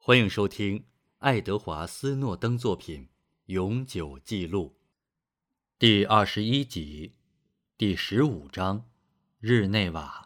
欢迎收听爱德华·斯诺登作品《永久记录》第21集，第15章，日内瓦。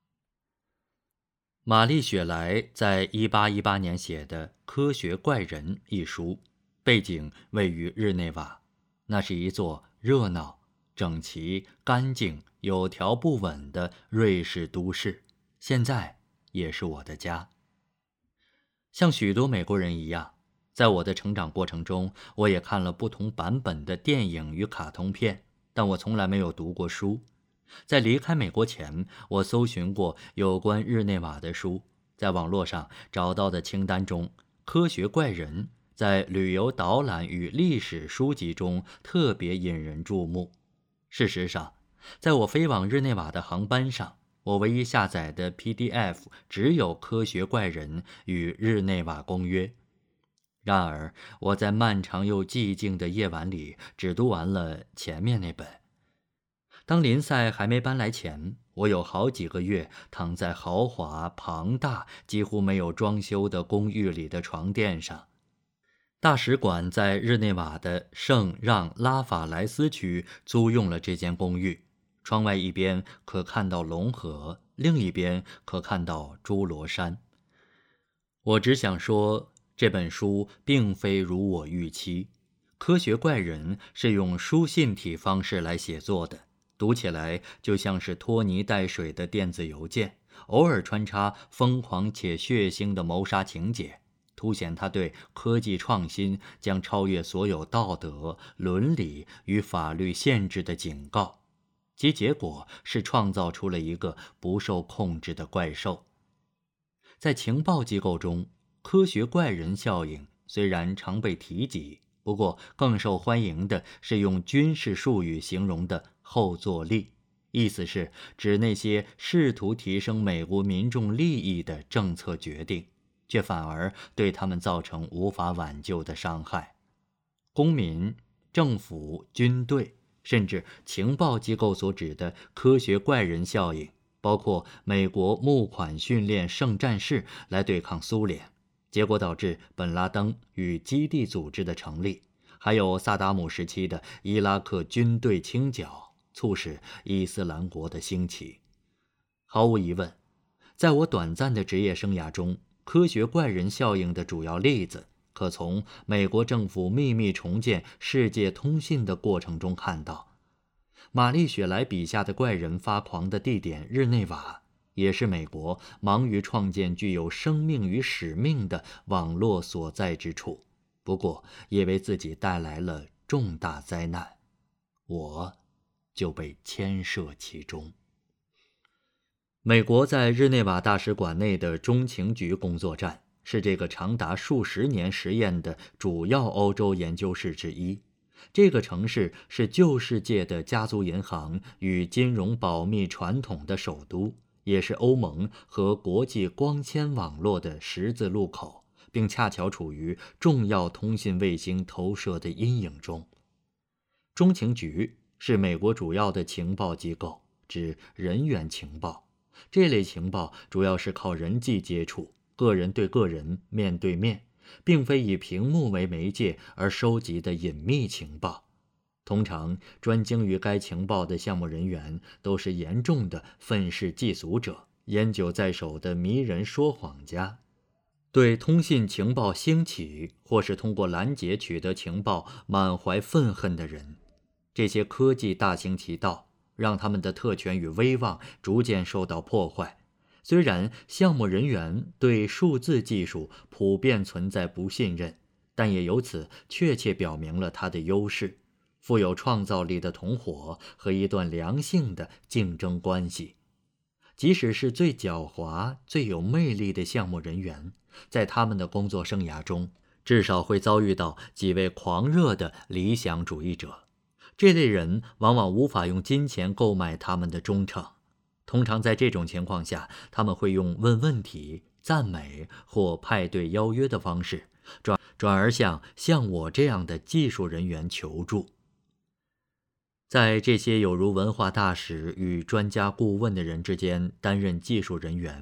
玛丽雪莱在1818年写的《科学怪人》一书，背景位于日内瓦，那是一座热闹、整齐、干净、有条不紊的瑞士都市，现在也是我的家。像许多美国人一样，在我的成长过程中，我也看了不同版本的电影与卡通片，但我从来没有读过书。在离开美国前，我搜寻过有关日内瓦的书，在网络上找到的清单中，《科学怪人》在旅游导览与历史书籍中特别引人注目。事实上，在我飞往日内瓦的航班上，我唯一下载的 PDF 只有《科学怪人》与日内瓦公约。然而，我在漫长又寂静的夜晚里只读完了前面那本。当林赛还没搬来前，我有好几个月躺在豪华、庞大、几乎没有装修的公寓里的床垫上。大使馆在日内瓦的圣让拉法莱斯区租用了这间公寓，窗外一边可看到龙河，另一边可看到侏罗山。我只想说，这本书并非如我预期。科学怪人是用书信体方式来写作的，读起来就像是拖泥带水的电子邮件，偶尔穿插疯狂且血腥的谋杀情节，凸显他对科技创新将超越所有道德、伦理与法律限制的警告。其结果是创造出了一个不受控制的怪兽。在情报机构中，科学怪人效应虽然常被提及，不过更受欢迎的是用军事术语形容的后坐力，意思是指那些试图提升美国民众利益的政策决定，却反而对他们造成无法挽救的伤害。公民、政府、军队甚至情报机构所指的科学怪人效应，包括美国募款训练圣战士来对抗苏联，结果导致本拉登与基地组织的成立，还有萨达姆时期的伊拉克军队清剿，促使伊斯兰国的兴起。毫无疑问，在我短暂的职业生涯中，科学怪人效应的主要例子可从美国政府秘密重建世界通信的过程中看到。玛丽雪莱笔下的怪人发狂的地点日内瓦，也是美国忙于创建具有生命与使命的网络所在之处，不过也为自己带来了重大灾难，我就被牵涉其中。美国在日内瓦大使馆内的中情局工作站是这个长达数十年实验的主要欧洲研究室之一。这个城市是旧世界的家族银行与金融保密传统的首都，也是欧盟和国际光纤网络的十字路口，并恰巧处于重要通信卫星投射的阴影中。中情局是美国主要的情报机构，指人员情报。这类情报主要是靠人际接触，个人对个人，面对面，并非以屏幕为媒介而收集的隐秘情报。通常专精于该情报的项目人员都是严重的愤世嫉俗者，烟酒在手的迷人说谎家，对通信情报兴起或是通过拦截取得情报满怀愤恨的人。这些科技大行其道，让他们的特权与威望逐渐受到破坏。虽然项目人员对数字技术普遍存在不信任，但也由此确切表明了它的优势：富有创造力的同伙和一段良性的竞争关系。即使是最狡猾、最有魅力的项目人员，在他们的工作生涯中，至少会遭遇到几位狂热的理想主义者。这类人往往无法用金钱购买他们的忠诚。通常在这种情况下，他们会用问问题、赞美或派对邀约的方式，转而向像我这样的技术人员求助。在这些有如文化大使与专家顾问的人之间担任技术人员，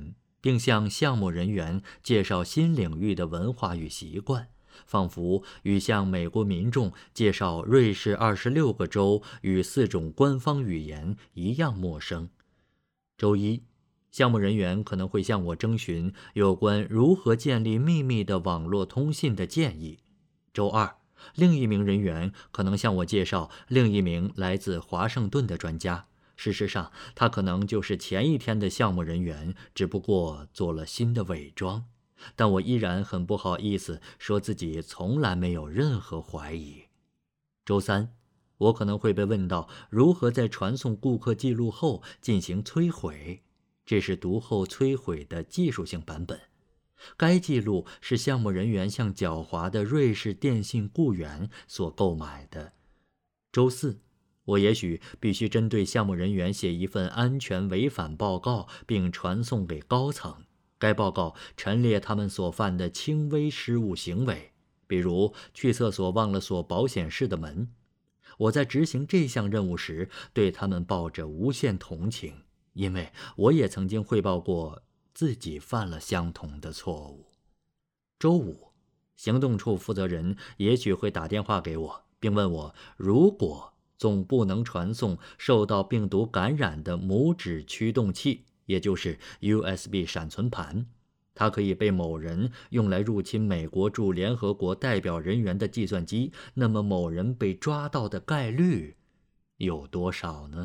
并向项目人员介绍新领域的文化与习惯，仿佛与向美国民众介绍瑞士26个州与4种官方语言一样陌生。周一，项目人员可能会向我征询有关如何建立秘密的网络通信的建议。周二，另一名人员可能向我介绍另一名来自华盛顿的专家。事实上，他可能就是前一天的项目人员，只不过做了新的伪装。但我依然很不好意思说自己从来没有任何怀疑。周三，我可能会被问到如何在传送顾客记录后进行摧毁，这是读后摧毁的技术性版本。该记录是项目人员向狡猾的瑞士电信雇员所购买的。周四，我也许必须针对项目人员写一份安全违反报告，并传送给高层。该报告陈列他们所犯的轻微失误行为，比如去厕所忘了锁保险室的门。我在执行这项任务时，对他们抱着无限同情，因为我也曾经汇报过自己犯了相同的错误。周五，行动处负责人也许会打电话给我，并问我，如果总部能传送受到病毒感染的拇指驱动器，也就是 USB 闪存盘，它可以被某人用来入侵美国驻联合国代表人员的计算机，那么某人被抓到的概率有多少呢？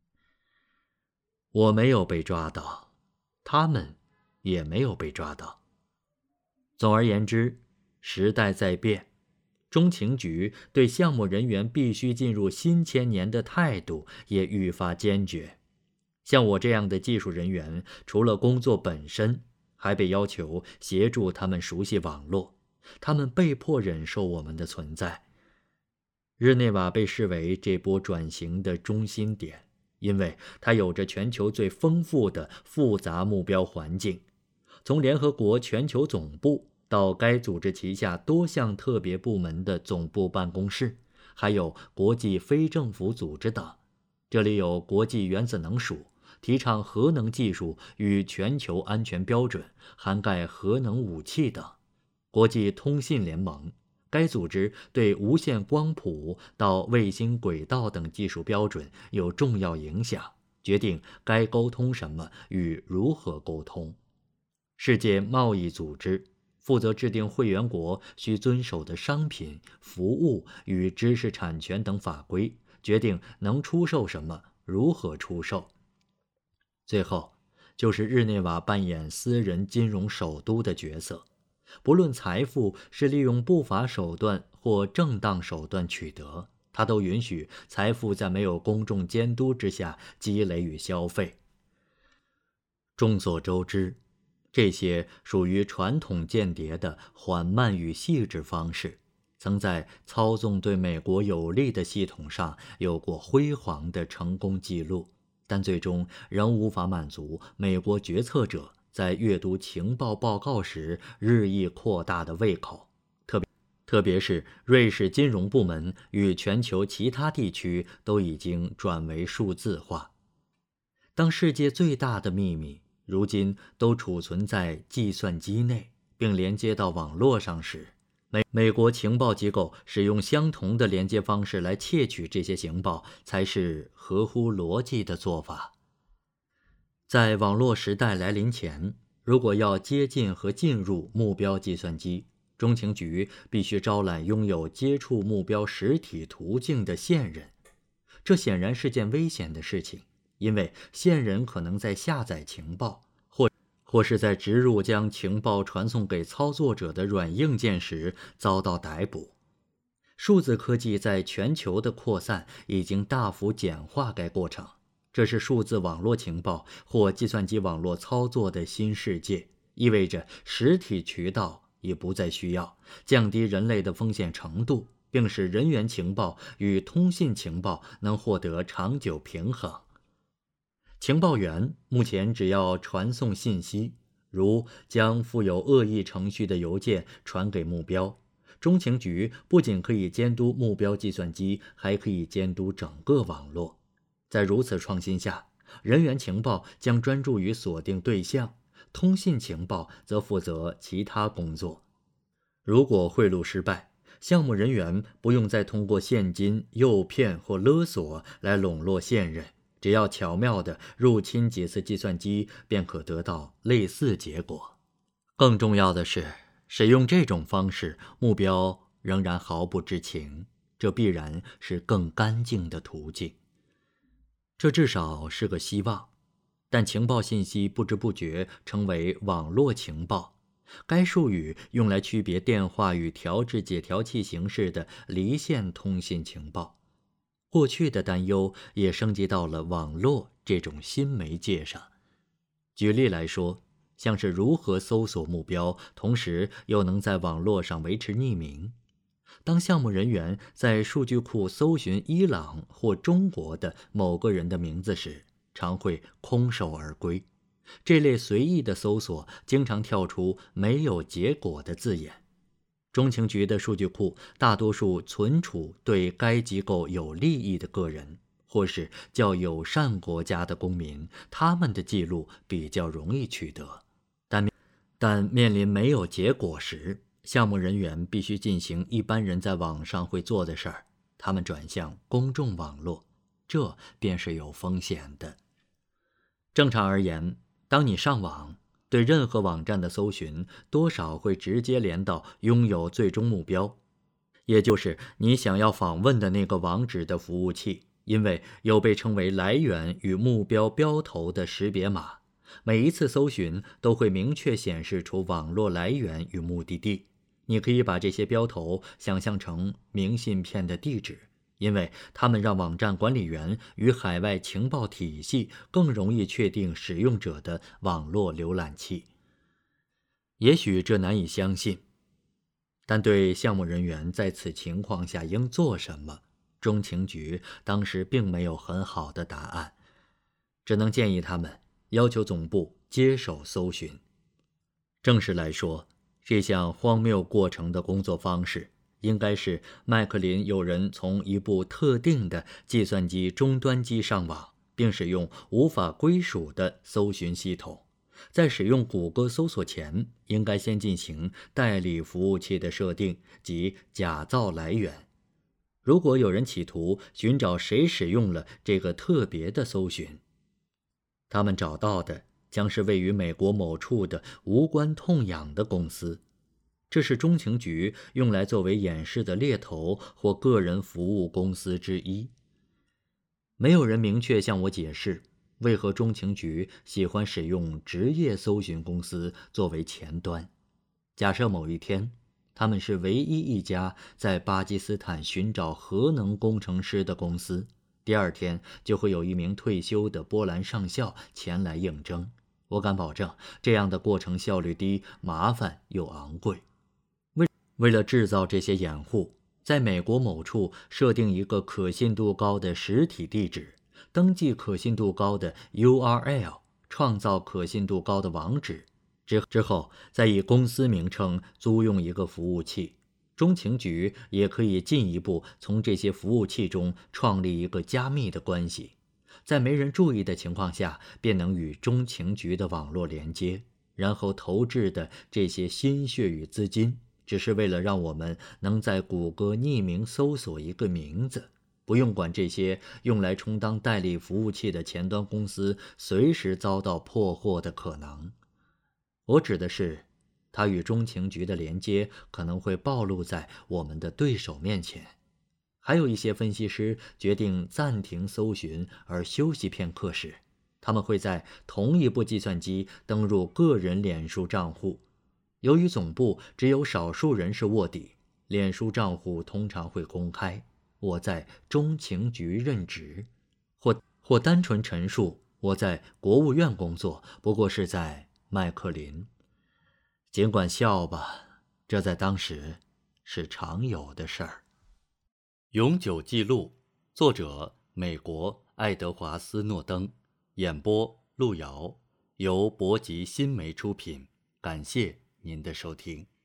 我没有被抓到，他们也没有被抓到。总而言之，时代在变，中情局对项目人员必须进入新千年的态度也愈发坚决。像我这样的技术人员，除了工作本身，还被要求协助他们熟悉网络，他们被迫忍受我们的存在。日内瓦被视为这波转型的中心点，因为它有着全球最丰富的复杂目标环境，从联合国全球总部到该组织旗下多项特别部门的总部办公室，还有国际非政府组织等。这里有国际原子能署，提倡核能技术与全球安全标准，涵盖核能武器等；国际通信联盟，该组织对无线光谱到卫星轨道等技术标准有重要影响，决定该沟通什么与如何沟通；世界贸易组织负责制定会员国需遵守的商品、服务与知识产权等法规，决定能出售什么，如何出售。最后，就是日内瓦扮演私人金融首都的角色，不论财富是利用不法手段或正当手段取得，它都允许财富在没有公众监督之下积累与消费。众所周知，这些属于传统间谍的缓慢与细致方式，曾在操纵对美国有利的系统上有过辉煌的成功记录，但最终仍无法满足美国决策者在阅读情报报告时日益扩大的胃口，特别是瑞士金融部门与全球其他地区都已经转为数字化。当世界最大的秘密如今都储存在计算机内，并连接到网络上时，美国情报机构使用相同的连接方式来窃取这些情报，才是合乎逻辑的做法。在网络时代来临前，如果要接近和进入目标计算机，中情局必须招揽拥有接触目标实体途径的线人。这显然是件危险的事情，因为线人可能在下载情报或是在植入将情报传送给操作者的软硬件时遭到逮捕。数字科技在全球的扩散已经大幅简化该过程，这是数字网络情报或计算机网络操作的新世界，意味着实体渠道已不再需要，降低人类的风险程度，并使人员情报与通信情报能获得长久平衡。情报员目前只要传送信息，如将附有恶意程序的邮件传给目标。中情局不仅可以监督目标计算机，还可以监督整个网络。在如此创新下，人员情报将专注于锁定对象， 通信情报则负责其他工作。如果贿赂失败，项目人员不用再通过现金、诱骗或勒索来笼络线人，只要巧妙地入侵几次计算机，便可得到类似结果。更重要的是，使用这种方式，目标仍然毫不知情，这必然是更干净的途径。这至少是个希望，但情报信息不知不觉成为网络情报。该术语用来区别电话与调制解调器形式的离线通信情报。过去的担忧也升级到了网络这种新媒介上。举例来说，像是如何搜索目标，同时又能在网络上维持匿名。当项目人员在数据库搜寻伊朗或中国的某个人的名字时，常会空手而归。这类随意的搜索经常跳出没有结果的字眼。中情局的数据库大多数存储对该机构有利益的个人，或是较友善国家的公民，他们的记录比较容易取得。但面临没有结果时，项目人员必须进行一般人在网上会做的事儿，他们转向公众网络，这便是有风险的。正常而言，当你上网，对任何网站的搜寻多少会直接连到拥有最终目标，也就是你想要访问的那个网址的服务器，因为有被称为来源与目标标头的识别码。每一次搜寻都会明确显示出网络来源与目的地。你可以把这些标头想象成明信片的地址，因为它们让网站管理员与海外情报体系更容易确定使用者的网络浏览器。也许这难以相信，但对项目人员在此情况下应做什么，中情局当时并没有很好的答案，只能建议他们要求总部接手搜寻。正式来说，这项荒谬过程的工作方式应该是麦克林有人从一部特定的计算机终端机上网，并使用无法归属的搜寻系统。在使用谷歌搜索前，应该先进行代理服务器的设定及假造来源。如果有人企图寻找谁使用了这个特别的搜寻，他们找到的将是位于美国某处的无关痛痒的公司。这是中情局用来作为掩饰的猎头或个人服务公司之一。没有人明确向我解释，为何中情局喜欢使用职业搜寻公司作为前端。假设某一天，他们是唯一一家在巴基斯坦寻找核能工程师的公司，第二天就会有一名退休的波兰上校前来应征。我敢保证，这样的过程效率低，麻烦又昂贵。为了制造这些掩护，在美国某处设定一个可信度高的实体地址，登记可信度高的 URL， 创造可信度高的网址，之后再以公司名称租用一个服务器。中情局也可以进一步从这些服务器中创立一个加密的关系，在没人注意的情况下，便能与中情局的网络连接，然后投掷的这些心血与资金，只是为了让我们能在谷歌匿名搜索一个名字，不用管这些用来充当代理服务器的前端公司随时遭到破获的可能。我指的是，它与中情局的连接可能会暴露在我们的对手面前。还有一些分析师决定暂停搜寻而休息片刻时，他们会在同一部计算机登入个人脸书账户。由于总部只有少数人是卧底，脸书账户通常会公开。我在中情局任职，或单纯陈述我在国务院工作，不过是在麦克林。尽管笑吧，这在当时是常有的事儿。永久记录，作者美国爱德华斯诺登，演播路遥，由博吉新媒出品。感谢您的收听。